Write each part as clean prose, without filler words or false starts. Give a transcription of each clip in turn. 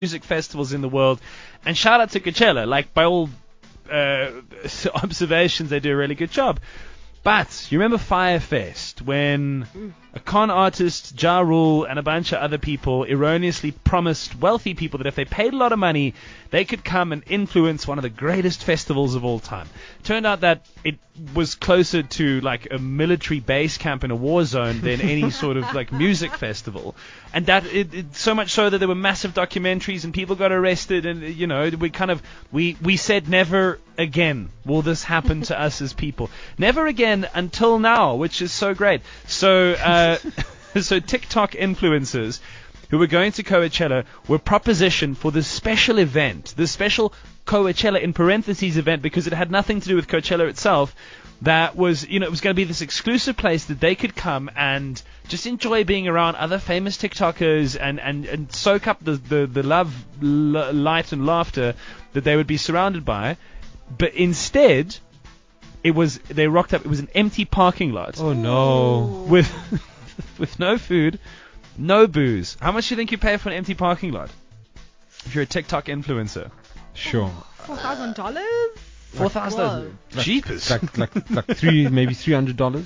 music festivals in the world. And shout out to Coachella. Like, by all observations, they do a really good job. But you remember Fyre Fest, when a con artist, Ja Rule, and a bunch of other people erroneously promised wealthy people that if they paid a lot of money, they could come and influence one of the greatest festivals of all time. Turned out that it was closer to like a military base camp in a war zone than any sort of like music festival. And that it so much so that there were massive documentaries and people got arrested, and you know, we said never again will this happen to us as people. Never again until now, which is so great. So so TikTok influencers who were going to Coachella were propositioned for this special event, this special Coachella in parentheses event, because it had nothing to do with Coachella itself. That was, you know, it was going to be this exclusive place that they could come and just enjoy being around other famous TikTokers and soak up the love, light and laughter that they would be surrounded by. But instead, they rocked up. It was an empty parking lot. Oh no! With no food, no booze. How much do you think you pay for an empty parking lot if you're a TikTok influencer? Sure. $4,000? $4,000. Jeepers. Like maybe $300.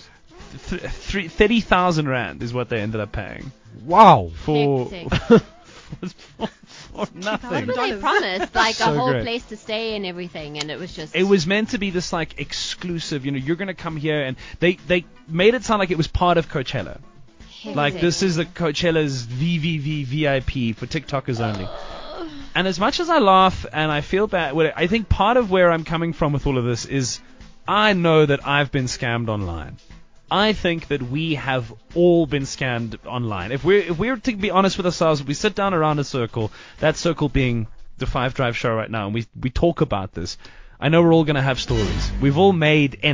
30,000 rand is what they ended up paying. Wow. For Hectic. for nothing. What they promised, like So a whole great. place to stay and everything, and it was just. It was meant to be this like exclusive, you know, you're going to come here, and they made it sound like it was part of Coachella. hectic. Like, this is the Coachella's VVV VIP for TikTokers only. And as much as I laugh and I feel bad, I think part of where I'm coming from with all of this is I know that I've been scammed online. I think that we have all been scammed online. If we're to be honest with ourselves, we sit down around a circle, that circle being the Five Drive show right now, and we talk about this, I know we're all going to have stories. We've all made